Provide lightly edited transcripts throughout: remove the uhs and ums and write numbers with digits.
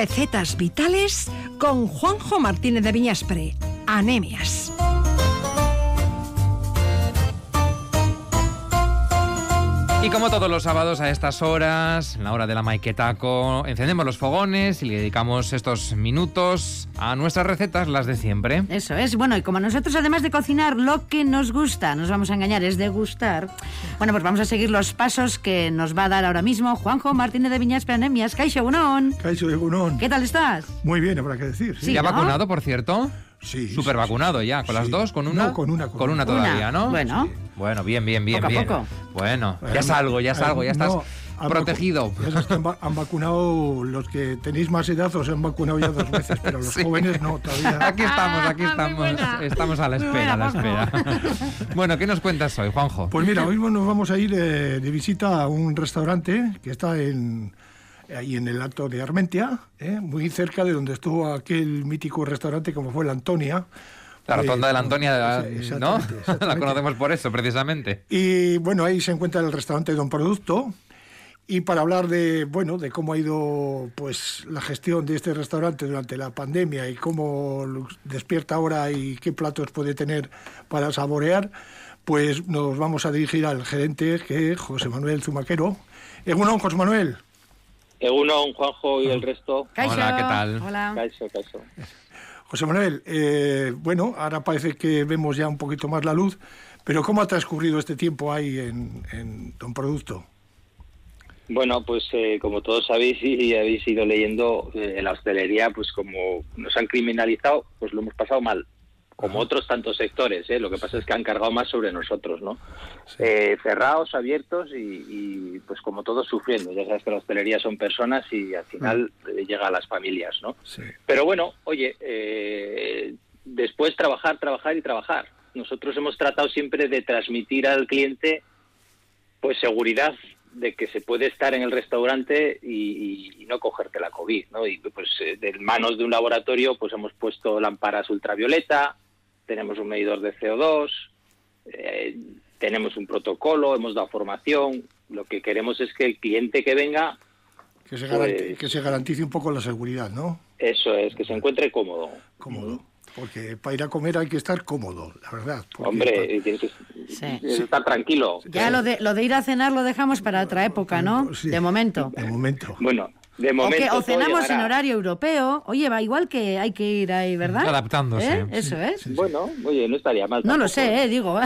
Recetas vitales con Juanjo Martínez de Viñaspre. Anemias. Y como todos los sábados a estas horas, en la hora de la Maiketako, encendemos los fogones y le dedicamos estos minutos a nuestras recetas, las de siempre. Eso es. Bueno, y como nosotros, además de cocinar lo que nos gusta, nos vamos a engañar, es degustar, bueno, pues vamos a seguir los pasos que nos va a dar ahora mismo Juanjo Martínez de Viñaspre. Anemias. Kaixo egunon. Kaixo egunon. ¿Qué tal estás? Muy bien, habrá que decir. Sí, ¿ya ¿no? vacunado, por cierto? Sí. Súper vacunado ya, ¿con las dos? ¿Con una? No, con una. Con una todavía, ¿no? Bueno. Sí. Bueno, bien. Poco a poco. Bueno, ya salgo, ya estás protegido. Ya sabes que han vacunado los que tenéis más edad, os han vacunado ya 2 veces, pero los jóvenes no, todavía. Aquí estamos. Estamos a la espera, Bueno, ¿qué nos cuentas hoy, Juanjo? Pues mira, hoy nos vamos a ir de visita a un restaurante que está ahí en el Alto de Armentia, muy cerca de donde estuvo aquel mítico restaurante como fue la Antonia. La rotonda de la Antonia, ¿no? Exactamente. La conocemos por eso, precisamente. Y bueno, ahí se encuentra el restaurante Don Producto. Y para hablar de cómo ha ido pues la gestión de este restaurante durante la pandemia y cómo despierta ahora y qué platos puede tener para saborear, pues nos vamos a dirigir al gerente, que es José Manuel Zumaquero. Egunon, José Manuel. Egunon, Juanjo y el resto. Kaixo. Hola, ¿qué tal? Hola. Kaixo. José Manuel, ahora parece que vemos ya un poquito más la luz, pero ¿cómo ha transcurrido este tiempo ahí en Don Producto? Bueno, pues como todos sabéis y habéis ido leyendo, en la hostelería, pues como nos han criminalizado, pues lo hemos pasado mal, como otros tantos sectores, Lo que pasa es que han cargado más sobre nosotros, ¿no? Sí. Cerrados, abiertos y pues como todos sufriendo. Ya sabes que la hostelería son personas y al final llega a las familias, ¿no? Sí. Pero bueno, oye, después trabajar. Nosotros hemos tratado siempre de transmitir al cliente pues seguridad de que se puede estar en el restaurante y no cogerte la COVID, ¿no? Y pues de manos de un laboratorio pues hemos puesto lámparas ultravioleta, tenemos un medidor de CO2, tenemos un protocolo, hemos dado formación. Lo que queremos es que el cliente que venga que se garantice un poco la seguridad, ¿no? Eso es, que se encuentre cómodo. Porque para ir a comer hay que estar cómodo, la verdad. Hombre, tienes que estar tranquilo. Ya lo de ir a cenar lo dejamos para otra época, ¿no? Sí. De momento. Bueno, de momento. O cenamos en horario europeo. Oye, va igual que hay que ir ahí, ¿verdad? Adaptándose. Eso es. Sí. Bueno, oye, no estaría mal. No lo sé, digo.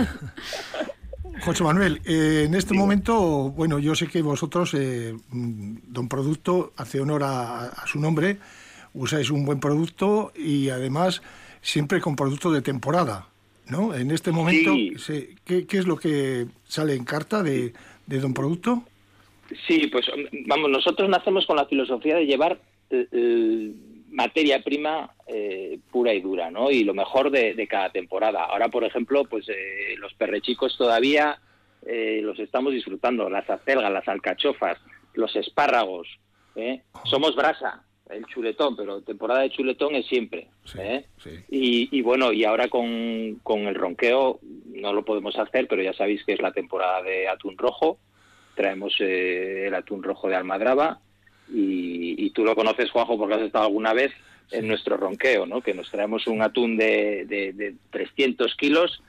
José Manuel, en este momento, yo sé que vosotros, Don Producto, hace honor a su nombre, usáis un buen producto y además siempre con producto de temporada, ¿no? En este momento, sí. ¿Qué es lo que sale en carta de Don Producto? Sí, pues vamos, nosotros nacemos con la filosofía de llevar materia prima pura y dura, ¿no? Y lo mejor de cada temporada. Ahora, por ejemplo, pues los perrechicos todavía los estamos disfrutando, las acelgas, las alcachofas, los espárragos, somos brasa. El chuletón, pero temporada de chuletón es siempre. Sí. Y bueno, y ahora con el ronqueo no lo podemos hacer, pero ya sabéis que es la temporada de atún rojo. Traemos el atún rojo de Almadraba y tú lo conoces, Juanjo, porque has estado alguna vez en nuestro ronqueo, ¿no? Que nos traemos un atún de 300 kilos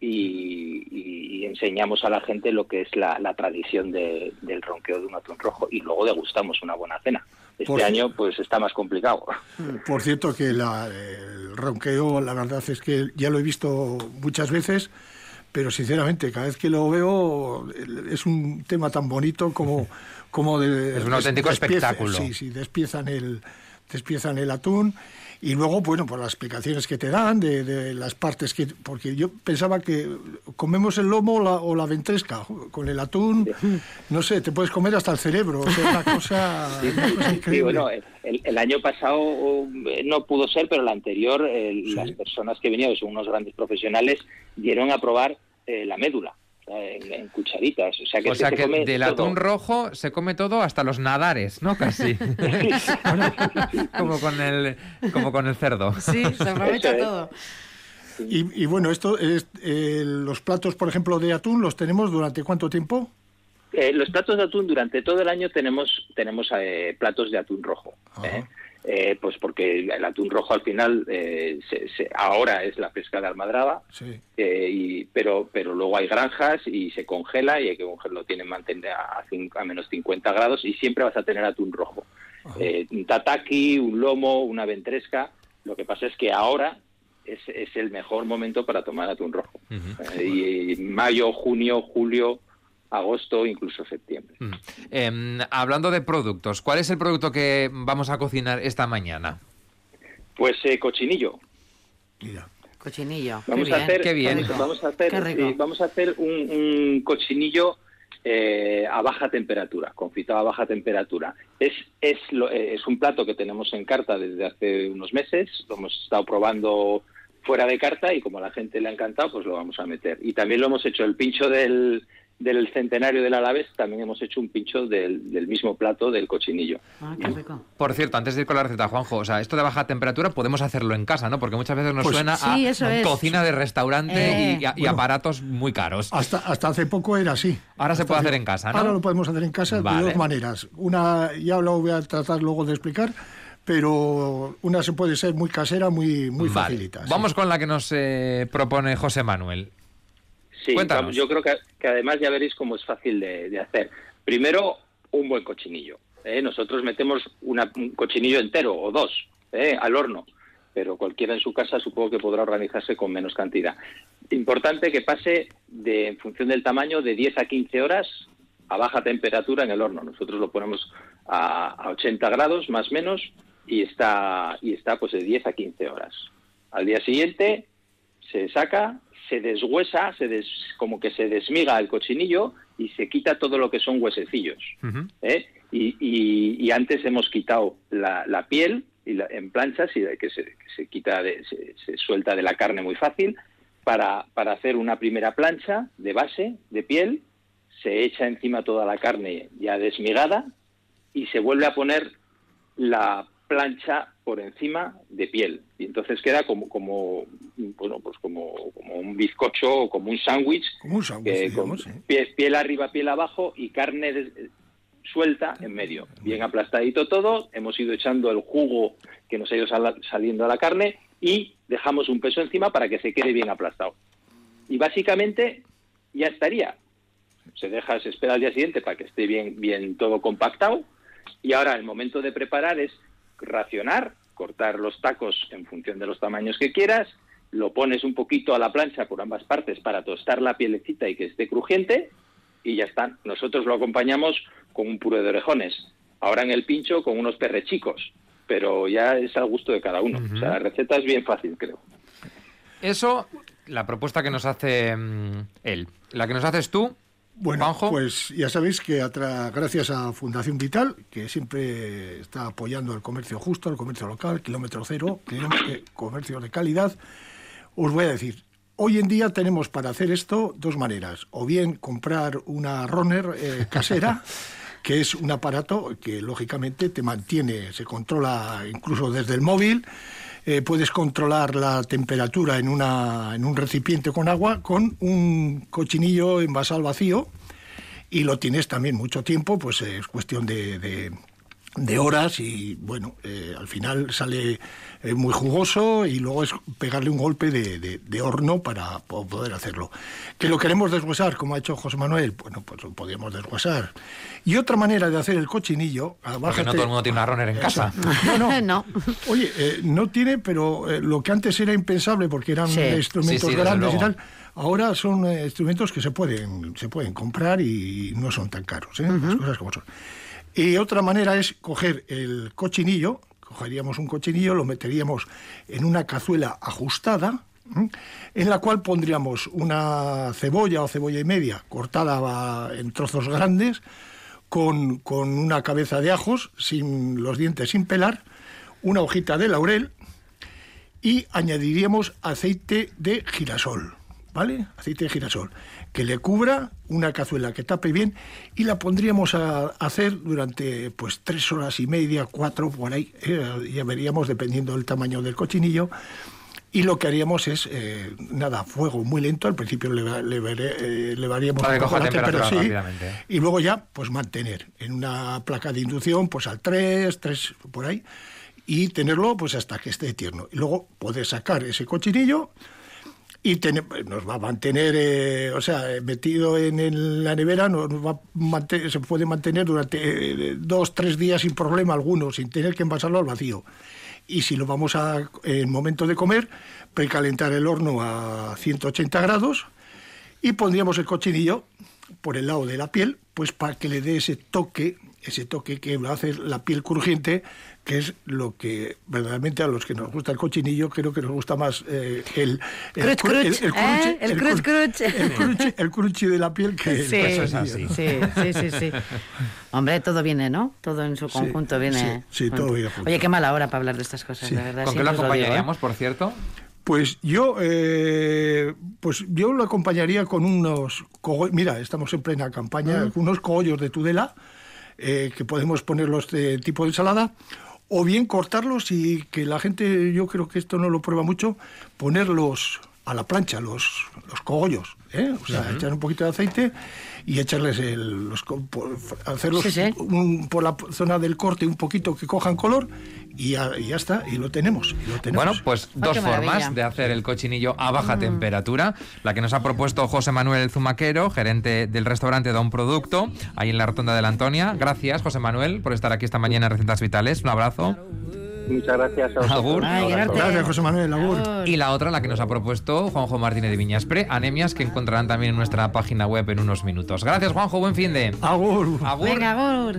y enseñamos a la gente lo que es la tradición del ronqueo de un atún rojo y luego degustamos una buena cena. Este año pues está más complicado. Por cierto que el ronqueo, la verdad es que ya lo he visto muchas veces, pero sinceramente cada vez que lo veo es un tema tan bonito como es un auténtico espectáculo. Sí, despiezan el atún. Y luego, por las explicaciones que te dan de las partes que... Porque yo pensaba que comemos el lomo o la ventresca. Con el atún, no sé, te puedes comer hasta el cerebro. O sea, una cosa increíble. Sí, bueno, el año pasado no pudo ser, pero el anterior, las personas que vinieron, son unos grandes profesionales, dieron a probar la médula. En cucharitas, o sea que del atún rojo se come todo, hasta los nadares, ¿no? Casi. como con el cerdo. Sí, se aprovecha todo. Y bueno, esto es los platos, por ejemplo, de atún, ¿los tenemos durante cuánto tiempo? Los platos de atún, durante todo el año tenemos platos de atún rojo. Pues porque el atún rojo al final ahora es la pesca de almadraba, sí. Pero luego hay granjas y se congela y hay que congelarlo, tienen mantener a menos 50 grados y siempre vas a tener atún rojo. Un tataki, un lomo, una ventresca. Lo que pasa es que ahora es el mejor momento para tomar atún rojo. Y mayo, junio, julio, agosto, incluso septiembre. Hablando de productos, ¿cuál es el producto que vamos a cocinar esta mañana? Pues cochinillo. Mira. Cochinillo. Vamos a hacer un cochinillo confitado a baja temperatura. Es un plato que tenemos en carta desde hace unos meses, lo hemos estado probando fuera de carta y como a la gente le ha encantado, pues lo vamos a meter. Y también lo hemos hecho, el pincho del centenario del Alavés, también hemos hecho un pincho del mismo plato del cochinillo. Qué rico. Por cierto, antes de ir con la receta, Juanjo, o sea, esto de baja temperatura podemos hacerlo en casa, ¿no? Porque muchas veces nos suena a cocina de restaurante y aparatos muy caros. Hasta hace poco era así. Ahora se puede hacer en casa, ¿no? Ahora lo podemos hacer en casa de dos maneras. Una, ya lo voy a tratar luego de explicar, pero una se puede ser muy casera, muy facilita. Vamos con la que nos propone José Manuel. Sí, cuéntanos. Yo creo que además ya veréis cómo es fácil de hacer. Primero, un buen cochinillo. Nosotros metemos un cochinillo entero o dos al horno, pero cualquiera en su casa supongo que podrá organizarse con menos cantidad. Importante que pase, en función del tamaño, de 10 a 15 horas a baja temperatura en el horno. Nosotros lo ponemos a 80 grados, más o menos, y está pues de 10 a 15 horas. Al día siguiente se saca, se deshuesa, como que se desmiga el cochinillo y se quita todo lo que son huesecillos. Y antes hemos quitado la piel en planchas y que se quita, se suelta de la carne muy fácil para hacer una primera plancha de base, de piel, se echa encima toda la carne ya desmigada y se vuelve a poner la plancha por encima de piel y entonces queda como un bizcocho o como un sándwich, piel arriba, piel abajo y carne suelta en medio, bien aplastadito todo. Hemos ido echando el jugo que nos ha ido saliendo a la carne y dejamos un peso encima para que se quede bien aplastado y básicamente ya estaría. Se espera al día siguiente para que esté bien todo compactado y ahora el momento de preparar es racionar, cortar los tacos en función de los tamaños que quieras, lo pones un poquito a la plancha por ambas partes para tostar la pielecita y que esté crujiente y ya está. Nosotros lo acompañamos con un puré de orejones, ahora en el pincho con unos perrechicos, pero ya es al gusto de cada uno. O sea, la receta es bien fácil, creo. Eso, la propuesta que nos hace él. La que nos haces tú, bueno, Juanjo. Pues ya sabéis que gracias a Fundación Vital, que siempre está apoyando al comercio justo, al comercio local, kilómetro cero, comercio de calidad, os voy a decir, hoy en día tenemos para hacer esto dos maneras. O bien comprar una runner casera, que es un aparato que lógicamente te mantiene, se controla incluso desde el móvil. Puedes controlar la temperatura en un recipiente con agua con un cochinillo envasado al vacío y lo tienes también mucho tiempo, pues es cuestión de horas y bueno, al final sale muy jugoso y luego es pegarle un golpe de horno para poder hacerlo. ¿Que lo queremos deshuesar, como ha hecho José Manuel? Bueno, pues lo podríamos deshuesar. Y otra manera de hacer el cochinillo... Porque no todo el mundo tiene una runner en casa. No. Oye, no tiene, pero lo que antes era impensable porque eran instrumentos grandes y tal, ahora son instrumentos que se pueden comprar y no son tan caros, las cosas como son. Y otra manera es coger el cochinillo, cogeríamos un cochinillo, lo meteríamos en una cazuela ajustada, en la cual pondríamos una cebolla o cebolla y media cortada en trozos grandes, con una cabeza de ajos, sin los dientes sin pelar, una hojita de laurel y añadiríamos aceite de girasol, ¿vale? Aceite de girasol, que le cubra, una cazuela que tape bien y la pondríamos a hacer durante 3 horas y media, 4, por ahí, ya veríamos dependiendo del tamaño del cochinillo. Y lo que haríamos es, fuego muy lento. Al principio elevaríamos para que coja la temperatura sí, rápidamente. y luego ya, pues mantener en una placa de inducción, pues al 3 por ahí, y tenerlo pues hasta que esté tierno. Y luego poder sacar ese cochinillo y nos va a mantener, metido en la nevera, se puede mantener durante 2-3 días sin problema alguno, sin tener que envasarlo al vacío. Y si lo vamos en el momento de comer, precalentar el horno a 180 grados y pondríamos el cochinillo por el lado de la piel, pues para que le dé ese toque que va a hacer la piel crujiente, que es lo que verdaderamente a los que nos gusta el cochinillo, creo que nos gusta más el crunchy de la piel que sí, el eso es así. Sí. Hombre, todo viene, ¿no? Todo en su conjunto viene. Sí, todo viene junto. Oye, qué mala hora para hablar de estas cosas, la verdad. ¿Con qué lo acompañaríamos, por cierto? Pues yo lo acompañaría con unos cogollos. Mira, estamos en plena campaña, unos cogollos de Tudela, que podemos ponerlos de tipo de ensalada, o bien cortarlos y que la gente, yo creo que esto no lo prueba mucho, ponerlos a la plancha, los cogollos, echar un poquito de aceite y echarles hacerlos por la zona del corte un poquito que cojan color y ya está, y lo tenemos. Bueno, pues dos formas de hacer el cochinillo a baja temperatura. La que nos ha propuesto José Manuel Zumaquero, gerente del restaurante Don Producto, ahí en la Rotonda de la Antonia. Gracias, José Manuel, por estar aquí esta mañana en Recetas Vitales. Un abrazo. Muchas gracias a vosotros. Agur. Gracias, José Manuel. Agur. Y la otra, la que nos ha propuesto Juanjo Martínez de Viñaspre, anemias, que encontrarán también en nuestra página web en unos minutos. Gracias, Juanjo, buen fin de. Agur. Venga, agur.